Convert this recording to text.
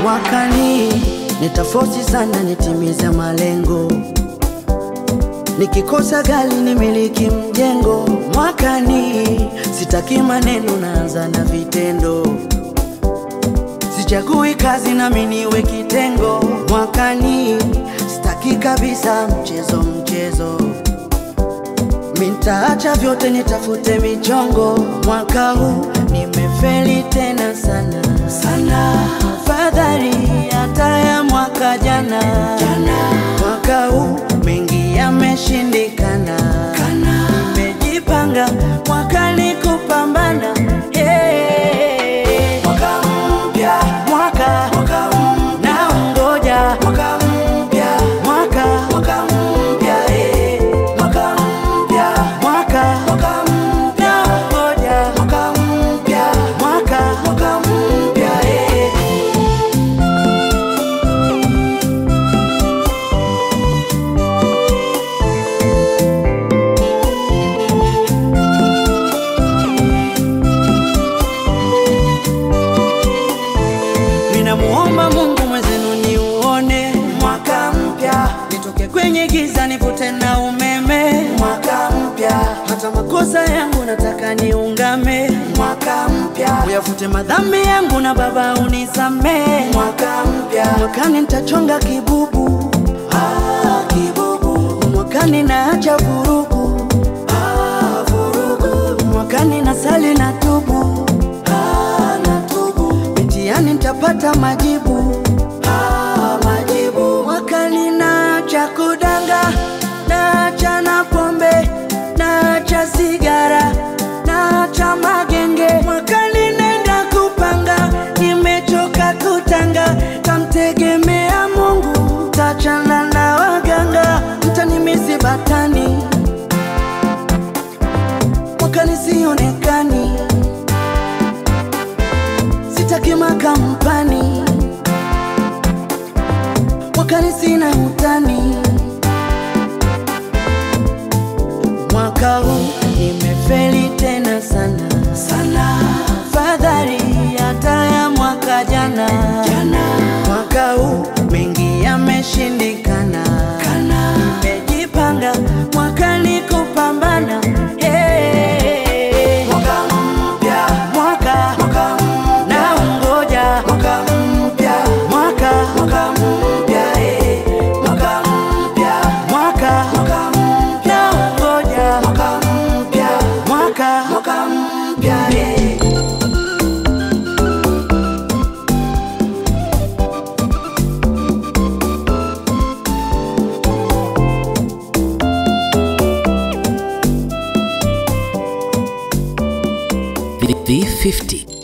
Mwakani nitaforce sana nitimize malengo, nikikosa gari nimiliki mjengo. Mwakani sitaki maneno, naanza na vitendo, sichagui kazi na mimi niwe kitengo. Mwakani sitaki kabisa mchezo, nitaacha vyote nitafute michongo. Mwaka huu nimefeli tena sana, fadhali hata ya mwaka jana. Mwaka huu mengi yameshindikana, nimejipanga mwakani kupambana. Mwaka mpya, mwaka naungoja, mwaka mpya, mwaka mpya, mwaka mpya, mwaka naungoja, mwaka mpya, mwaka mpya. Ninamuomba Mungu mwezenu niuone mwaka mpya, nitoke kwenye giza nivute na umeme. Mwaka mpya, hata makosa yangu nataka niungame. Mwaka mpya, uyafute madhambi yangu na Baba unisamee. Mwaka mpya, mwakani nitachonga kibubu, kibubu. Mwakani naacha vurugu, vurugu. Mwakani nasali na tubu, yani nitapata majibu, majibu. Mwakani naacha kudanga, naacha na pombe, naacha sigara, naacha magenge. Mwakani nenda kupanga, nimechoka kutanga, tamtegemea Mungu, tachana na waganga, mtanimisi batani. Mwakani sionekani, sitaki makampani. Mwakani sina utani, mwaka huu nimefeli tena sana, fadhali hata ya mwaka jana. Mwaka huu mengi yameshindikana, nimejipanga mwakani kupambana. Mwaka mpya, mwaka naungoja, mwaka mpya, mwaka mpya, mwaka mpya, mwaka naungoja, mwaka mpya, mwaka mpya. V50